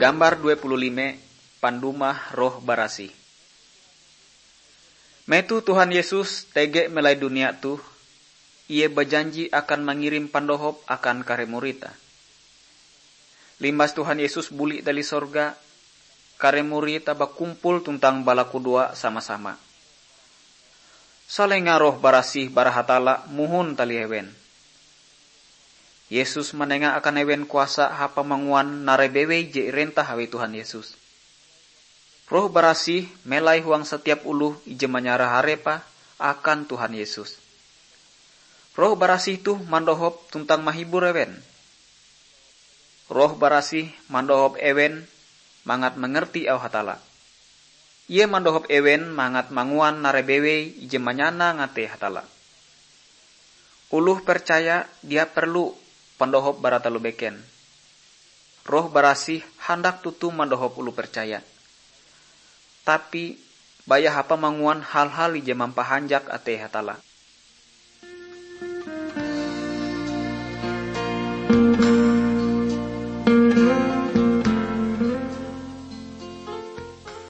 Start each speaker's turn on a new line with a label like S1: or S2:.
S1: Gambar 25 Pandumah Roh Barasih. Metu Tuhan Yesus tege melai dunia tu, ia berjanji akan mengirim pandohop akan kare murita. Limbas Tuhan Yesus buli dari sorga, kare murita bakumpul tuntang balaku dua sama-sama. Salenga roh barasih barahatala muhun tali hewen. Yesus menengah akan hewen kuasa hapa manguan narebewe je rentah hawe Tuhan Yesus. Roh barasih melai huang setiap uluh ije manyara harepa akan Tuhan Yesus. Roh barasih tu mandohop tuntang mahibur ewen. Roh barasih mandohop ewen mangat mengerti au hatala. Ia mandohop ewen mangat manguan narebewe ije manyana ngate hatala. Uluh percaya dia perlu pandohop baratalu beken. Roh barasih handak tutu mandohop ulu percaya. Tapi baya hapa manguan hal-hal ije mampahanjak ate hatala.